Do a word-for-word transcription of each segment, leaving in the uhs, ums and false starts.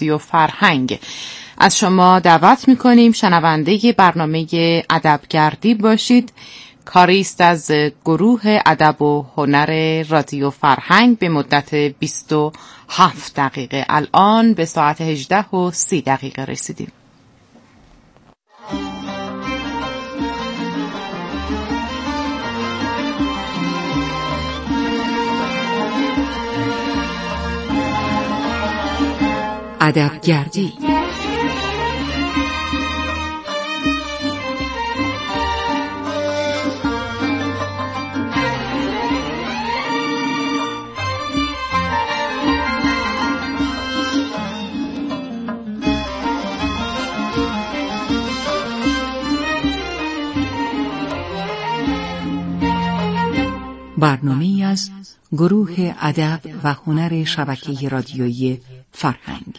رادیو فرهنگ. از شما دعوت میکنیم شنونده برنامه ادبگردی باشید. کاری است از گروه ادب و هنر رادیو فرهنگ به مدت بیست و هفت دقیقه. الان به ساعت هجده و سی دقیقه رسیدیم. ادبگردی. برنامه‌ای از گروه ادب و هنر شبکه رادیویی فرهنگ.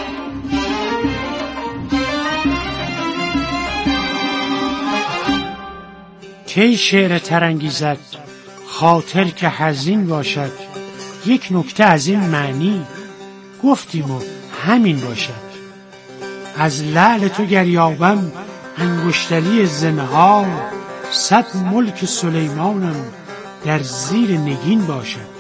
کی شعر ترانگیزد خاطر که حزین باشد، یک نکته از این معنی گفتیم و همین باشد. از لعل تو گر یابم انگشتری زنهار، صد ملک سلیمانم در زیر نگین باشد.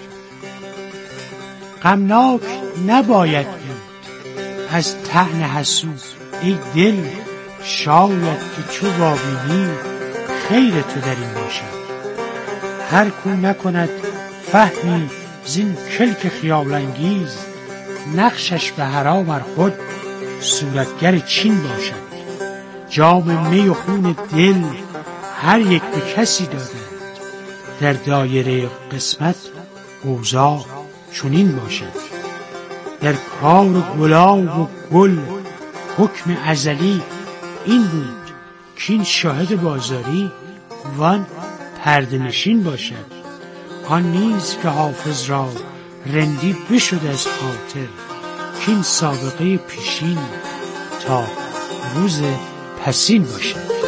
غمناک نباید بود از طعن حسود، ای دل شاید که چو وابینی خیر تو در این باشد. هر کو نکند فهمی زین کلک خیال انگیز، نقشش به حرام ار خود صورتگر چین باشد. جام می و خون دل هر یک به کسی دادند، در دایره قسمت اوضاع چنین باشد. در کار گلاب و گل حکم ازلی این بود که این شاهد بازاری وان پرده نشین باشد. آن نیز که حافظ را رندی بشد از خاطر، که این سابقه پیشین تا روز پسین باشد.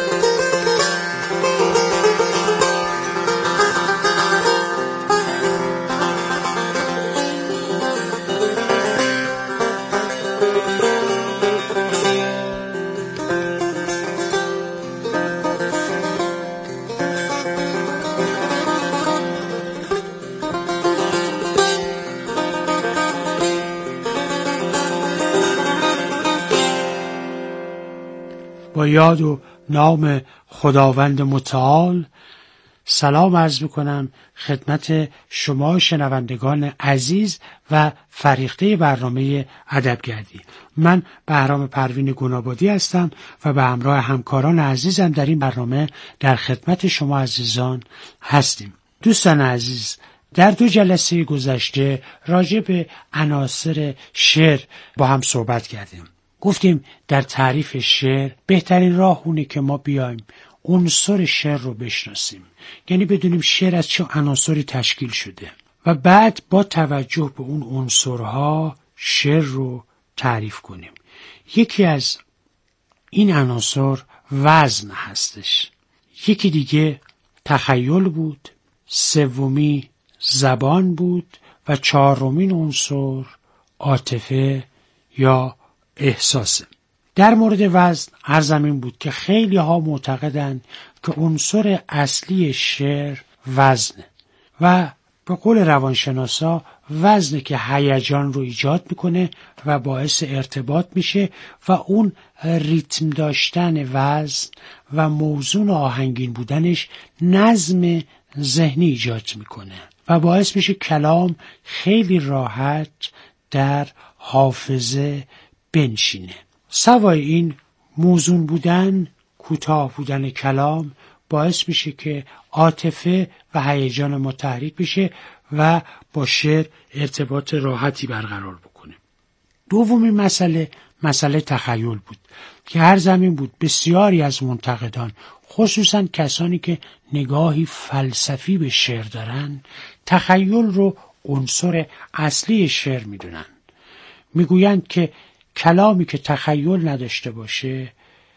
با یاد و نام خداوند متعال سلام عرض میکنم خدمت شما شنوندگان عزیز و فریخته برنامه ادبگردی. من بهرام پروین گنابادی هستم و به همراه همکاران عزیزم در این برنامه در خدمت شما عزیزان هستیم. دوستان عزیز، در دو جلسه گذشته راجع به عناصر شعر با هم صحبت کردیم. گفتیم در تعریف شعر بهترین راه اونه که ما بیایم عنصر شعر رو بشناسیم، یعنی بدونیم شعر از چه عناصری تشکیل شده و بعد با توجه به اون عنصرها شعر رو تعریف کنیم. یکی از این عناصر وزن هستش، یکی دیگه تخیل بود، سومی زبان بود و چهارمین عنصر عاطفه یا احساسه. در مورد وزن عرضم این بود که خیلی ها معتقدند که عنصر اصلی شعر وزنه و به قول روانشناسا وزنه که هیجان رو ایجاد میکنه و باعث ارتباط میشه و اون ریتم داشتن وزن و موزون آهنگین بودنش نظم ذهنی ایجاد میکنه و باعث میشه کلام خیلی راحت در حافظه بنشینه. سوای این موزون بودن، کوتاه بودن کلام باعث میشه که عاطفه و هیجان ما تحریک بشه و با شعر ارتباط راحتی برقرار بکنه. دومین مسئله مسئله تخیل بود که هر زمین بود بسیاری از منتقدان، خصوصا کسانی که نگاهی فلسفی به شعر دارن، تخیل رو عنصر اصلی شعر میدونن. میگویند که کلامی که تخیل نداشته باشه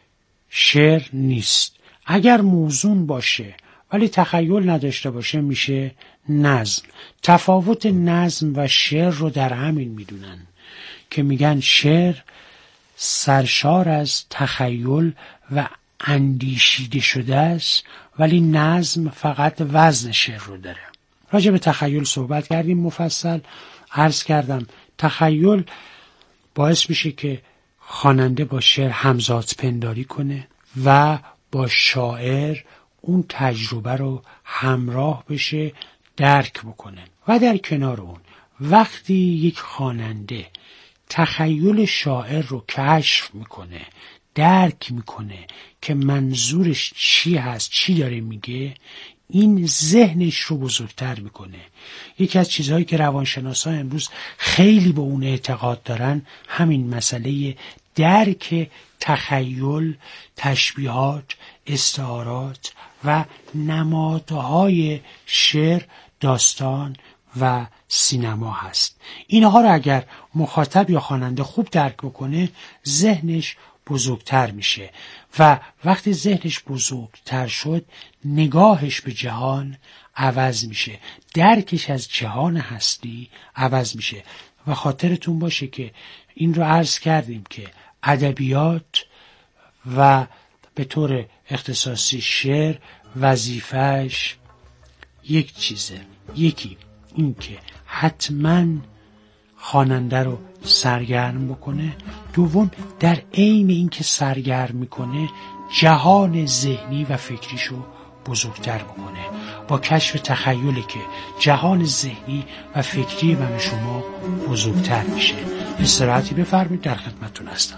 شعر نیست. اگر موزون باشه ولی تخیل نداشته باشه میشه نظم. تفاوت نظم و شعر رو در همین میدونن که میگن شعر سرشار از تخیل و اندیشیده شده است، ولی نظم فقط وزن شعر رو داره. راجع به تخیل صحبت کردیم مفصل. عرض کردم تخیل باعث میشه که خواننده با شعر همزاد پنداری کنه و با شاعر اون تجربه رو همراه بشه، درک بکنه. و در کنار اون وقتی یک خواننده تخیل شاعر رو کشف میکنه، درک میکنه که منظورش چی هست، چی داره میگه، این ذهنش رو بزرگتر میکنه. یکی از چیزهایی که روانشناسان امروز خیلی به اون اعتقاد دارن همین مسئله درک تخیل، تشبیهات، استعارات و نمادهای شعر، داستان و سینما هست. اینها رو اگر مخاطب یا خواننده خوب درک بکنه، ذهنش بزرگتر میشه و وقتی ذهنش بزرگتر شد، نگاهش به جهان عوض میشه، درکش از جهان هستی عوض میشه. و خاطرتون باشه که این رو عرض کردیم که ادبیات و به طور اختصاصی شعر وظیفه‌اش یک چیزه، یکی این که حتما خواننده رو سرگرم بکنه، دوم در عین این که سرگرم میکنه جهان ذهنی و فکریشو بزرگتر بکنه. با کشف تخیلی که جهان ذهنی و فکری من شما بزرگتر میشه. استراحتی بفرمایید، در خدمتتون هستم.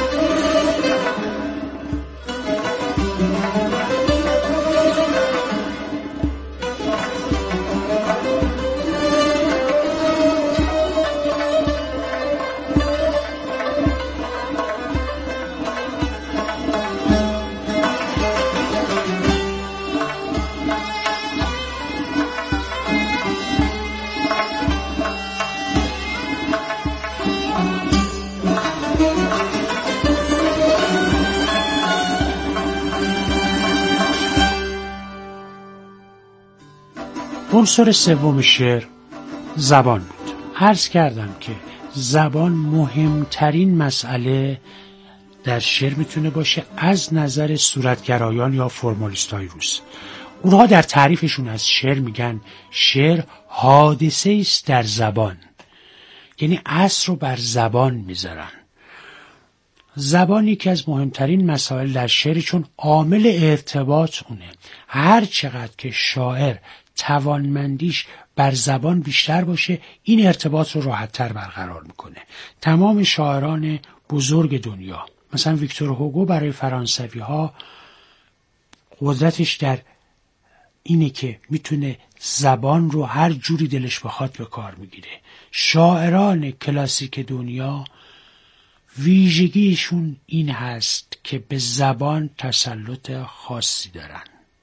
عنصر سوم شعر زبان بود. عرض کردم که زبان مهمترین مسئله در شعر میتونه باشه از نظر صورتگرایان یا فرمالیستای روس. اونها در تعریفشون از شعر میگن شعر حادثه است در زبان، یعنی اصل رو بر زبان میذارن. زبان یکی از مهمترین مسائل در شعر، چون عامل ارتباط اونه. هر چقدر که شاعر توانمندیش بر زبان بیشتر باشه، این ارتباط رو راحت‌تر برقرار میکنه. تمام شاعران بزرگ دنیا، مثلا ویکتور هوگو برای فرانسوی ها قدرتش در اینه که میتونه زبان رو هر جوری دلش بخواد به کار میگیره. شاعران کلاسیک دنیا ویژگیشون این هست که به زبان تسلط خاصی دارن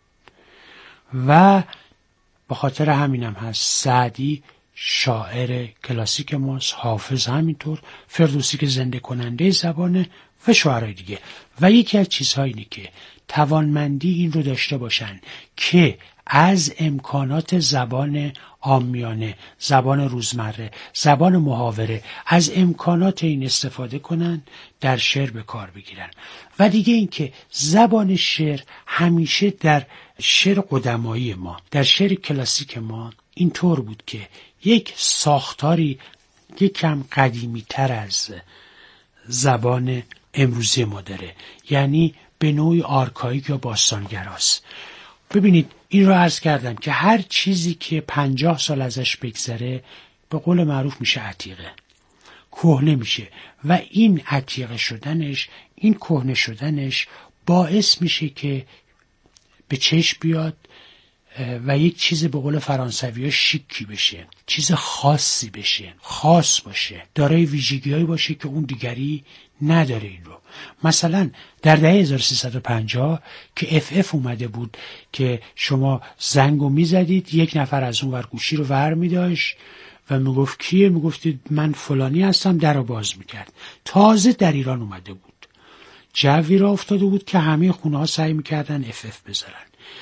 و به خاطر همینم هست سعدی شاعر کلاسیک ماست، حافظ همینطور، فردوسی که زنده کننده زبانه و شاعرای دیگه. و یکی از چیزها اینه که توانمندی این رو داشته باشن که از امکانات زبان عامیانه، زبان روزمره، زبان محاوره، از امکانات این استفاده کنن، در شعر به کار بگیرن. و دیگه این که زبان شعر همیشه در شعر قدمایی ما، در شعر کلاسیک ما اینطور بود که یک ساختاری یک کم قدیمی تر از زبان امروزی ما داره، یعنی به نوعی آرکاییک یا باستانگراست. ببینید این رو عرض کردم که هر چیزی که پنجاه سال ازش بگذره به قول معروف میشه عتیقه، کهنه میشه و این عتیقه شدنش، این کهنه شدنش باعث میشه که به چشم بیاد و یک چیز به قول فرانسوی ها شیکی بشه، چیز خاصی بشه، خاص باشه، دارای ویژگی‌هایی باشه که اون دیگری نداره. این رو مثلا در دهه هزار و سیصد و پنجاه که اف اف اومده بود که شما زنگو میزدید، یک نفر از اون ور گوشی رو ور میداشت و میگفت کیه؟ میگفتید من فلانی هستم، در رو باز میکرد. تازه در ایران اومده بود، جوی را افتاده بود که همه خونه ها سعی میکردن اف اف بذارن.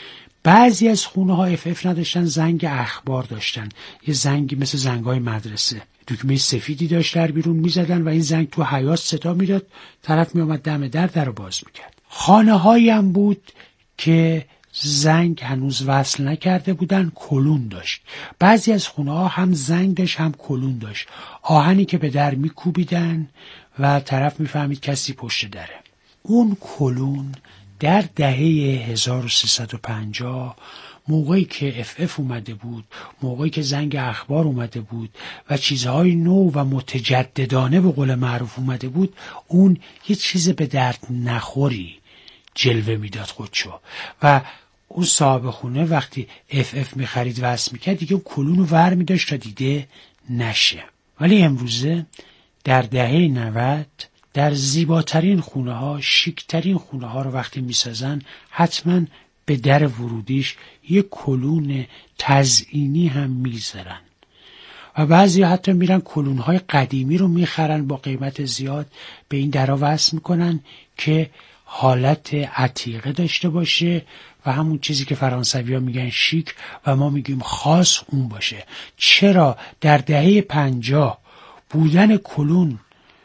بعضی از خونه ها اف اف نداشتن، زنگ اخبار داشتن، یه زنگی مثل زنگای مدرسه، دکمه سفیدی داشت در بیرون میزدن و این زنگ تو حیاط صدا میداد، طرف میومد دم در در رو باز میکرد. خانه هایی هم بود که زنگ هنوز وصل نکرده بودن، کلون داشت. بعضی از خونه ها هم زنگ داشت هم کلون داشت، آهنی که به در میکوبیدن و طرف میفهمید کسی پشت دره. اون کلون در دهه هزار و سیصد و پنجاه موقعی که اف اف اومده بود، موقعی که زنگ اخبار اومده بود و چیزهای نو و متجددانه به قول معروف اومده بود، اون یه چیز به درد نخوری جلوه میداد خودشو و اون صاحب خونه وقتی اف اف میخرید وصل میکرد دیگه اون کلونو ور میداشت تا دیده نشه. ولی امروزه در دهه نود در زیباترین خونه ها، شیکترین خونه ها رو وقتی میسازن حتما به در ورودیش یه کلون تزئینی هم میذارن و بعضی حتی میرن کلون های قدیمی رو میخرن با قیمت زیاد به این درها وصل میکنن که حالت عتیقه داشته باشه و همون چیزی که فرانسوی ها میگن شیک و ما میگیم خاص اون باشه. چرا در دهه پنجاه بودن کلون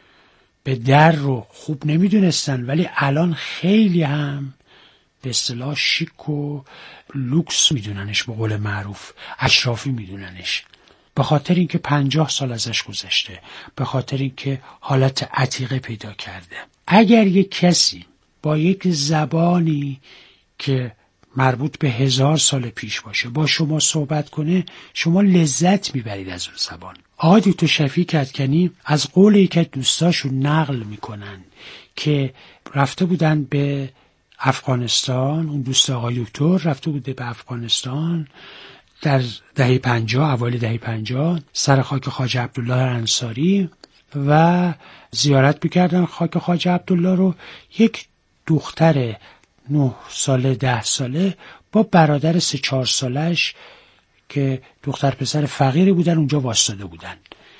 به در رو خوب نمیدونستن ولی الان خیلی هم به اصطلاح شیک و لوکس میدوننش، به قول معروف اشرافی میدوننش، به خاطر اینکه پنجاه سال ازش گذشته، به خاطر اینکه حالت عتیقه پیدا کرده. اگر یک کسی با یک زبانی که مربوط به هزار سال پیش باشه با شما صحبت کنه، شما لذت میبرید از اون زبان. آقای دکتر شفیع کدکنی از قول یکی از دوستاشون نقل میکنن که رفته بودن به افغانستان، اون دوست آقای دکتر رفته بوده به افغانستان در دهه پنجاه، اوایل دهه پنجاه، سر خاک خواجه عبدالله انصاری و زیارت میکردن خاک خواجه عبدالله رو. یک دختر نه ساله ده ساله با برادر سه چهار سالش که دختر پسر فقیری بودن اونجا واسطاده بودن.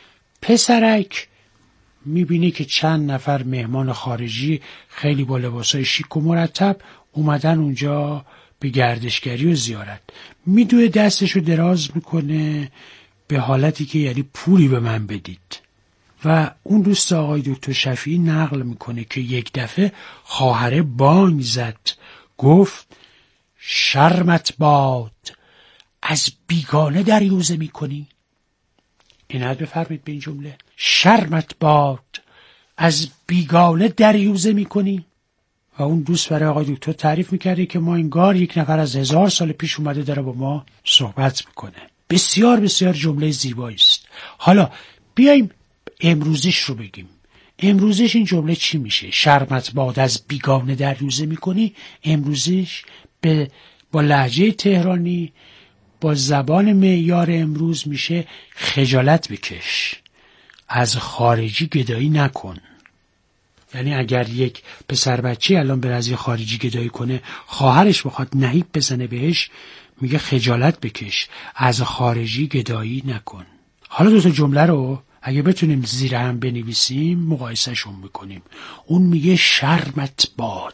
پسرک میبینه که چند نفر مهمان خارجی خیلی با لباسای شیک و مرتب اومدن اونجا به گردشگری و زیارت. میدوه دستشو دراز میکنه به حالتی که یعنی پولی به من بدید. و اون دوست آقای دکتر شفیعی نقل میکنه که یک دفعه خواهره بانگ زد، گفت شرمت باد از بیگانه دریوزه میکنی. عنایت بفرمایید به این جمله، شرمت باد از بیگانه دریوزه میکنی. و اون دوست برای آقای دکتر تعریف میکرده که ما انگار یک نفر از هزار سال پیش اومده داره با ما صحبت میکنه. بسیار بسیار جمله زیبایی است. حالا بیایم امروزش رو بگیم. امروزش این جمله چی میشه؟ شرمت باد از بیگانه دریوزه میکنی. امروزش به با لهجه تهرانی با زبان معیار امروز میشه خجالت بکش، از خارجی گدایی نکن. یعنی اگر یک پسر بچه الان بره از یه خارجی گدایی کنه، خواهرش بخواد نهیب بزنه بهش، میگه خجالت بکش، از خارجی گدایی نکن. حالا دو تا جمله رو اگه بتونیم زیر هم بنویسیم مقایسهشون میکنیم. اون میگه شرمت باد،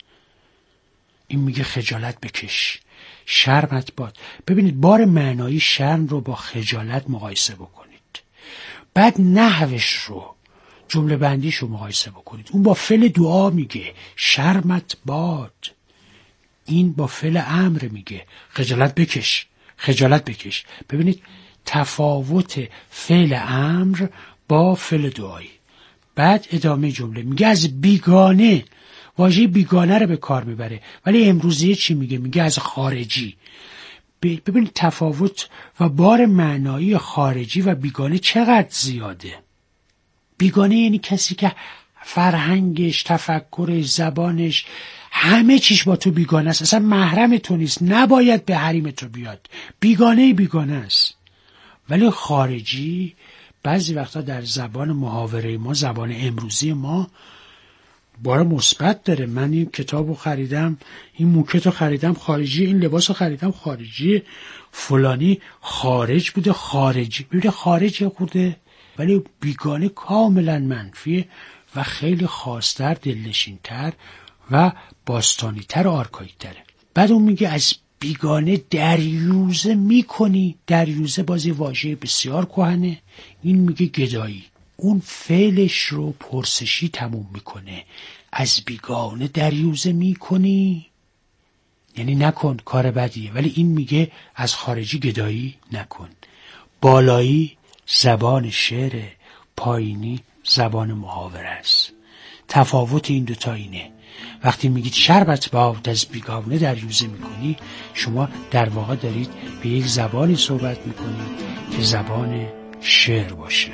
این میگه خجالت بکش. شرمت باد، ببینید بار معنایی شرم رو با خجالت مقایسه بکنید، بعد نحوش رو، جمله بندیش رو مقایسه بکنید. اون با فعل دعا میگه شرمت باد، این با فعل امر میگه خجالت بکش، خجالت بکش. ببینید تفاوت فعل امر با فعل دعایی. بعد ادامه جمله میگه از بیگانه، واژه بیگانه رو به کار میبره، ولی امروزی چی میگه؟ میگه از خارجی. ببینید تفاوت و بار معنایی خارجی و بیگانه چقدر زیاده. بیگانه یعنی کسی که فرهنگش، تفکرش، زبانش، همه چیش با تو بیگانه است، اصلا محرم تو نیست، نباید به حریم تو بیاد، بیگانه بیگانه است. ولی خارجی بعضی وقتا در زبان محاوره ما، زبان امروزی ما، بار مثبت داره. من این کتابو خریدم، این موکتو خریدم خارجی، این لباسو خریدم خارجی، فلانی خارج بوده، خارجی بوده، خارج خوده. ولی بیگانه کاملا منفیه و خیلی خاص‌تر، دلنشین‌تر و باستانی‌تر و آرکایی‌تره. بعد اون میگه از بیگانه دریوزه میکنی. دریوزه بازی واژه بسیار کهنه. این میگه گدایی. اون فعلش رو پرسشی تموم میکنه. از بیگانه دریوزه میکنی یعنی نکن، کار بدیه. ولی این میگه از خارجی گدایی نکن. بالایی زبان شعره، پایینی زبان محاوره است. تفاوت این دوتا اینه. وقتی میگید شربت باد از بیگانه دریوزه میکنی، شما در واقع دارید به یک زبانی صحبت میکنید که زبان شعر باشه.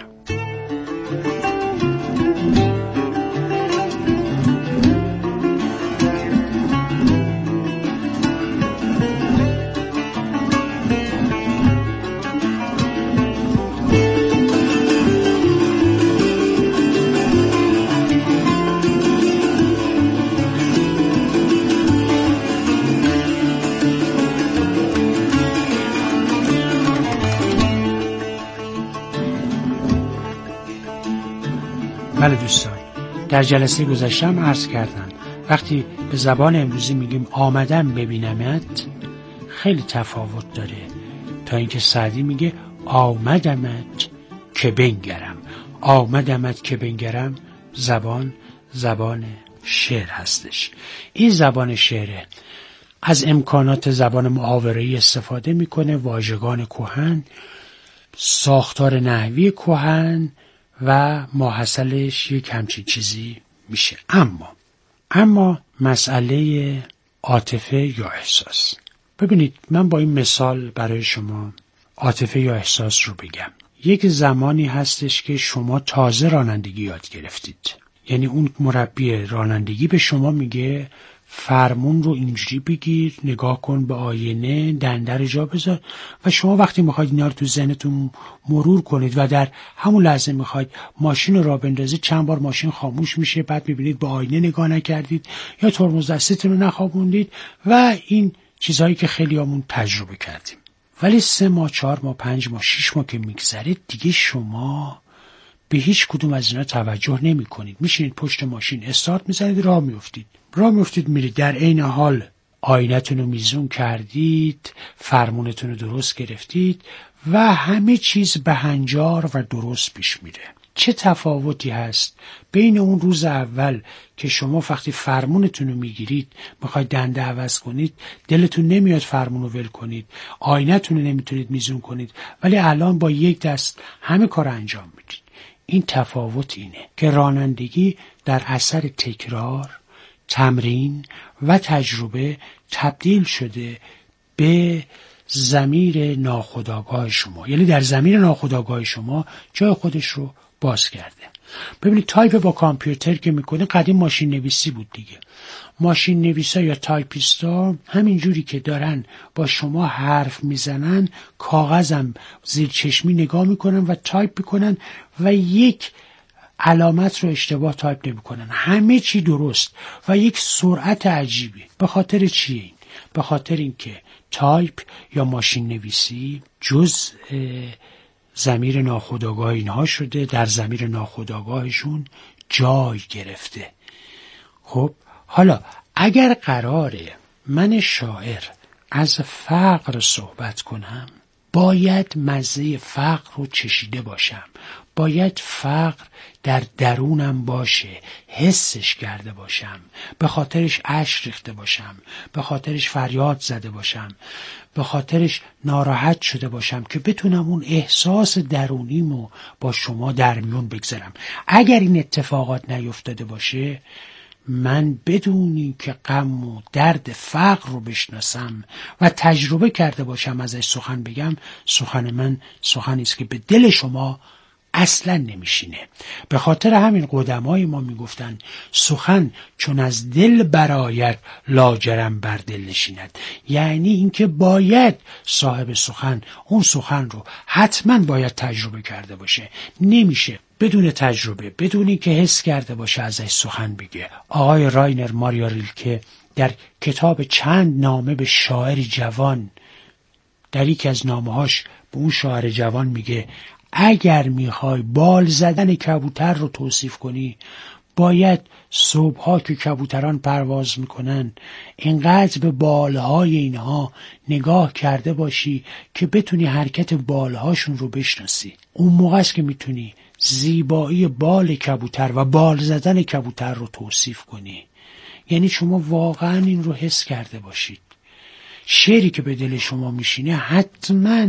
بله دوستان، در جلسه گذشتم عرض کردم وقتی به زبان امروزی میگیم آمدم ببینمت خیلی تفاوت داره تا اینکه سعدی میگه آمدمت که بنگرم. آمدمت که بنگرم زبان زبان شعر هستش. این زبان شعره. از امکانات زبان محاوره‌ای استفاده میکنه، واژگان کهن، ساختار نحوی کهن و ماحصلش یک همچین چیزی میشه. اما اما مسئله عاطفه یا احساس. ببینید من با این مثال برای شما عاطفه یا احساس رو بگم. یک زمانی هستش که شما تازه رانندگی یاد گرفتید. یعنی اون مربی رانندگی به شما میگه فرمون رو اینجوری بگیر، نگاه کن به آینه، دنده رو جا بذار و شما وقتی میخواید اینا رو تو ذهنتون مرور کنید و در همون لحظه میخواید ماشین رو راه بندازید، چند بار ماشین خاموش میشه، بعد میبینید به آینه نگاه نکردید یا ترمز دستتون رو نخوابوندید و این چیزهایی که خیلیامون تجربه کردیم. ولی سه ماه، چهار ماه، پنج ماه، شش ماه که میگذره دیگه شما به هیچ کدوم از اینا توجه نمی کنید. میشینید پشت ماشین، استارت میزنید، راه میافتید. راه میافتید میرید، در عین حال آینه‌تون رو میزون کردید، فرمونتون رو درست گرفتید و همه چیز به هنجار و درست پیش میره. چه تفاوتی هست بین اون روز اول که شما وقتی فرمونتون رو میگیرید میخواید دنده عوض کنید، دلتون نمیاد فرمون رو ول کنید، آینه‌تون رو نمیتونید میزون کنید، ولی الان با یک دست همه کار انجام میدید. این تفاوت اینه که رانندگی در اثر تکرار، تمرین و تجربه تبدیل شده به ضمیر ناخودآگاه شما. یعنی در ضمیر ناخودآگاه شما جای خودش رو باز کرده. ببینید تایپ با کامپیوتر که میکنه قدیم ماشین نویسی بود دیگه. ماشین نویسا یا تایپیستا همین جوری که دارن با شما حرف میزنن، کاغذم زیر چشمی نگاه میکنن و تایپ میکنن و یک علامت رو اشتباه تایپ نمیکنن، همه چی درست و یک سرعت عجیبی. به خاطر چیه این؟ به خاطر اینکه تایپ یا ماشین نویسی جزء ضمیر ناخودآگاه اینها شده، در ضمیر ناخودآگاهشون جای گرفته. خب حالا اگر قراره من شاعر از فقر صحبت کنم، باید مزه فقر رو چشیده باشم، باید فقر در درونم باشه، حسش کرده باشم، به خاطرش اشک ریخته باشم، به خاطرش فریاد زده باشم، به خاطرش ناراحت شده باشم که بتونم اون احساس درونیمو با شما در میون بگذارم. اگر این اتفاقات نیفتاده باشه، من بدونی که غم و درد فقر رو بشناسم و تجربه کرده باشم ازش سخن بگم، سخن من سخنی است که به دل شما اصلا نمیشینه. به خاطر همین قدمای ما میگفتن سخن چون از دل برآید لاجرم بر دل نشیند. یعنی اینکه باید صاحب سخن اون سخن رو حتما باید تجربه کرده باشه. نمیشه بدون تجربه، بدونی که حس کرده باشه ازش سخن بگه. آقای راینر ماریا ریلکه در کتاب چند نامه به شاعری جوان، در یکی از نامه‌هاش به اون شاعر جوان میگه اگر میخوای بال زدن کبوتر رو توصیف کنی، باید صبحها که کبوتران پرواز میکنن اینقدر به بالهای اینها نگاه کرده باشی که بتونی حرکت بالهاشون رو بشناسی. اون موقع است که میتونی زیبایی بال کبوتر و بال زدن کبوتر رو توصیف کنی. یعنی شما واقعا این رو حس کرده باشید. شعری که به دل شما میشینه حتما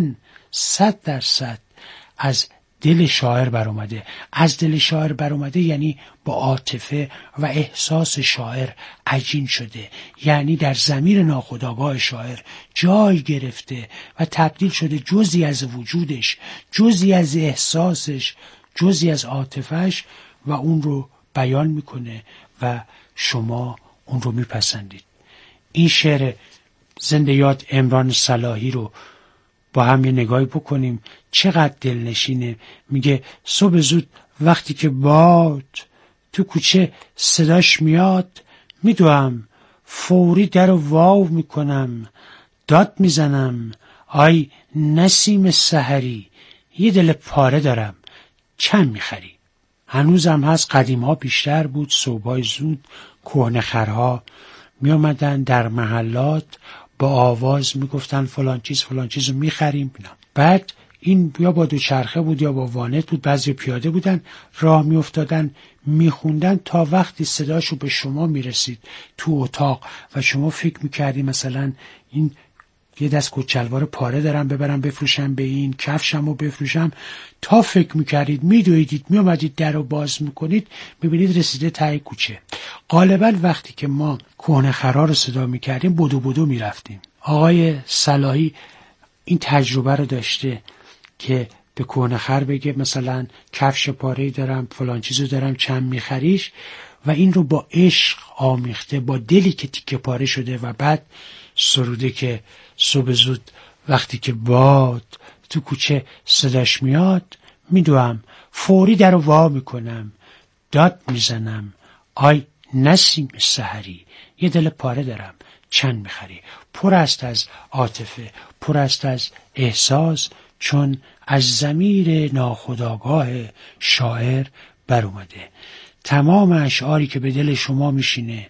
صد درصد از دل شاعر بر اومده. از دل شاعر بر اومده یعنی با عاطفه و احساس شاعر عجین شده، یعنی در ضمیر ناخودآگاه شاعر جای گرفته و تبدیل شده جزئی از وجودش، جزئی از احساسش، جزئی از عاطفهش و اون رو بیان میکنه و شما اون رو میپسندید. این شعر زنده یاد عمران صلاحی رو با هم یه نگاهی بکنیم، چقدر دلنشینه. میگه صبح زود وقتی که باد تو کوچه صداش میاد، میدوام فوری در و واو میکنم، داد میزنم آی نسیم سحری، یه دل پاره دارم چند میخری. هنوزم هست، قدیم ها بیشتر بود. صبحای زود کهنه‌خرها می آمدن در محلات با آواز میگفتن فلان چیز فلان چیز رو میخریم. بعد این یا با دوچرخه بود یا با وانت بود، بعضی پیاده بودن راه میافتادن میخوندن تا وقتی صداشو به شما میرسید تو اتاق و شما فکر میکردی مثلا این یه دست کچلوار پاره دارم ببرم بفروشم به این، کفشم رو بفروشم، تا فکر میکردید میدویدید میامدید در رو باز میکنید میبینید رسیده ته کوچه. غالبا وقتی که ما کهنه‌خرها رو صدا میکردیم بدو بدو میرفتیم. آقای صلاحی این تجربه رو داشته که به کهنه‌خر بگه مثلا کفش پاره‌ای دارم فلان چیزو دارم چند میخریش، و این رو با عشق آمیخته، با دلی که تیکه پاره شده و بعد سروده که صبح زود وقتی که باد تو کوچه صداش میاد، میدوام فوری در رو وا میکنم، داد میزنم آی نسیم سحری، یه دل پاره دارم چند میخری. پر است از عاطفه، پر است از احساس، چون از ضمیر ناخودآگاه شاعر بر اومده. تمام اشعاری که به دل شما میشینه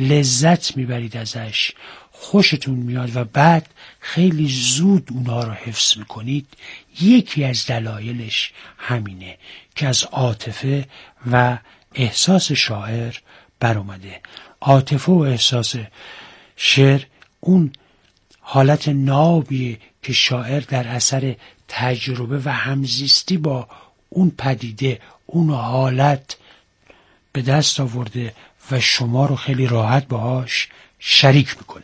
لذت میبرید ازش، خوشتون میاد و بعد خیلی زود اونا رو حفظ میکنید. یکی از دلایلش همینه که از عاطفه و احساس شاعر بر اومده. عاطفه و احساس شعر اون حالت نابیه که شاعر در اثر تجربه و همزیستی با اون پدیده، اون حالت به دست آورده و شما رو خیلی راحت باهاش شریک میکنه.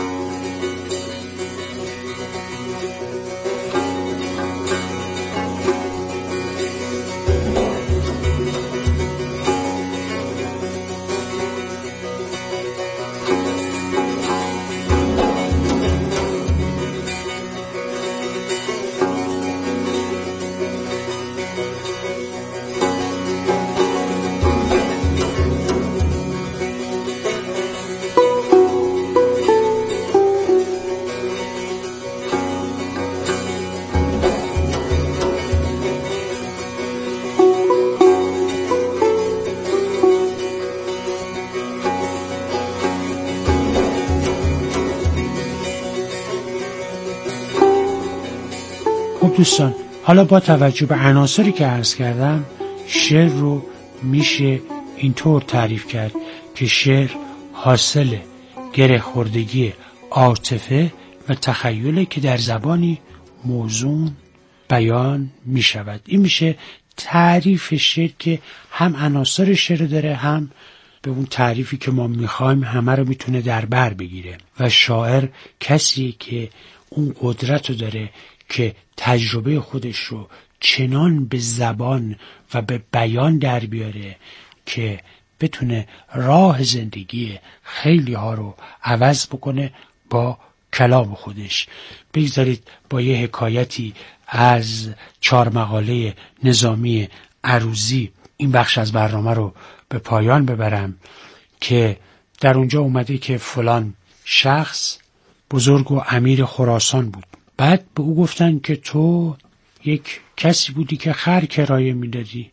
دوستان، حالا با توجه به عناصری که عرض کردم، شعر رو میشه اینطور تعریف کرد که شعر حاصل گره خوردگی عاطفه و تخیله که در زبانی موزون بیان میشود. این میشه تعریف شعر که هم عناصر شعر داره، هم به اون تعریفی که ما میخوایم همه رو میتونه در بر بگیره. و شاعر کسی که اون قدرت رو داره که تجربه خودش رو چنان به زبان و به بیان در بیاره که بتونه راه زندگی خیلی ها رو عوض بکنه با کلام خودش. بگذارید با یه حکایتی از چهار مقاله نظامی عروضی این بخش از برنامه رو به پایان ببرم که در اونجا اومده که فلان شخص بزرگ و امیر خراسان بود. بعد به او گفتن که تو یک کسی بودی که خر کرایه میدادی،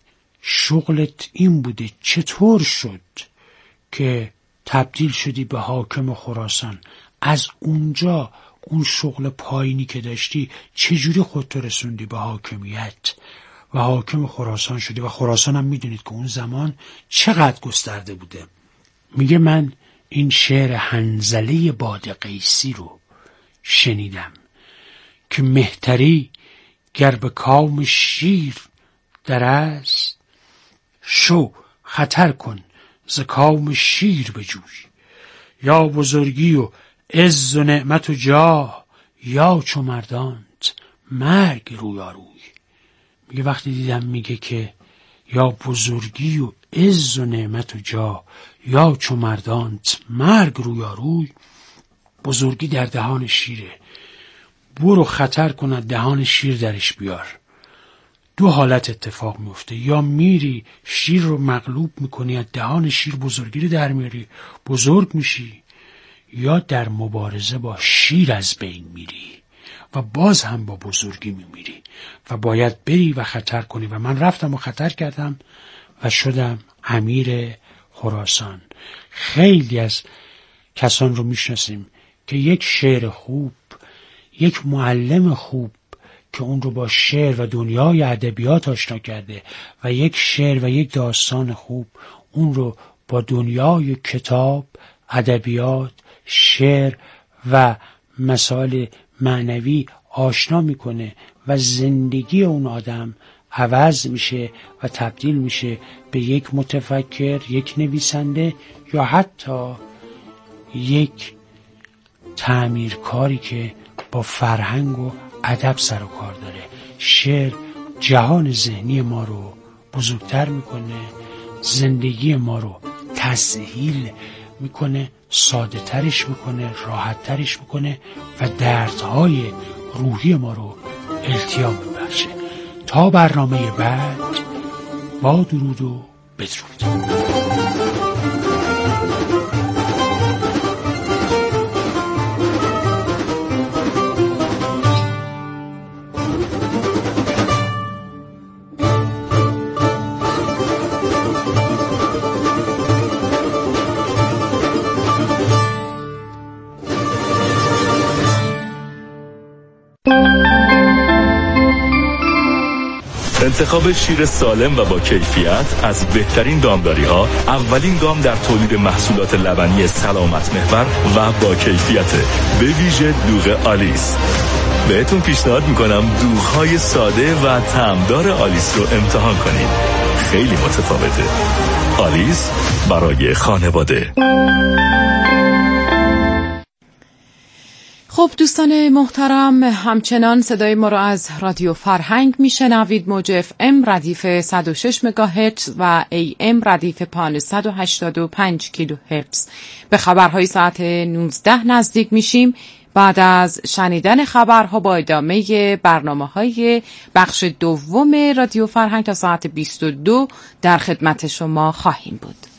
شغلت این بوده چطور شد که تبدیل شدی به حاکم خراسان؟ از اونجا اون شغل پایینی که داشتی چجوری خودتو رسوندی به حاکمیت و حاکم خراسان شدی؟ و خراسان هم میدونید که اون زمان چقدر گسترده بوده. میگه من این شعر حنظله باد قیسی رو شنیدم که مهتری گر به کام شیر در است، شو خطر کن ز کام شیر بجوی. یا بزرگی و عز و نعمت و جاه، یا چو مردانت مرگ رویاروی. میگه وقتی دیدم میگه که یا بزرگی و عز و نعمت و جاه، یا چو مردانت مرگ رویاروی، بزرگی در دهان شیره، برو خطر کن از دهان شیر درش بیار. دو حالت اتفاق میفته، یا میری شیر رو مغلوب میکنی از دهان شیر بزرگی رو در میاری بزرگ میشی، یا در مبارزه با شیر از بین میری و باز هم با بزرگی میمیری و باید بری و خطر کنی. و من رفتم و خطر کردم و شدم امیر خراسان. خیلی از کسان رو میشناسیم که یک شعر خوب، یک معلم خوب که اون رو با شعر و دنیای ادبیات آشنا کرده و یک شعر و یک داستان خوب اون رو با دنیای کتاب، ادبیات، شعر و مسائل معنوی آشنا میکنه و زندگی اون آدم عوض میشه و تبدیل میشه به یک متفکر، یک نویسنده یا حتی یک تعمیرکاری که با فرهنگ و ادب سر و کار داره. شعر جهان ذهنی ما رو بزرگتر میکنه، زندگی ما رو تسهیل میکنه، ساده ترش میکنه، راحت ترش میکنه و دردهای روحی ما رو التیام میبخشه. تا برنامه بعد، با درود و بدرود. انتخاب شیر سالم و با کیفیت از بهترین دامداری ها، اولین گام در تولید محصولات لبنی سلامت محور و با کیفیت، به ویژه دوغ آلیس. بهتون پیشنهاد میکنم دوغ‌های ساده و طعمدار آلیس رو امتحان کنید. خیلی متفاوته. آلیس برای خانواده. خب دوستان محترم، همچنان صدای ما رو از رادیو فرهنگ میشنوید. موج اف ام ردیف صد و شش مگاهرتز و ای ام ردیف پانصد و هشتاد و پنج کیلوهرتز. به خبرهای ساعت نوزده نزدیک میشیم. بعد از شنیدن خبرها با ادامه برنامه‌های بخش دوم رادیو فرهنگ تا ساعت بیست و دو در خدمت شما خواهیم بود.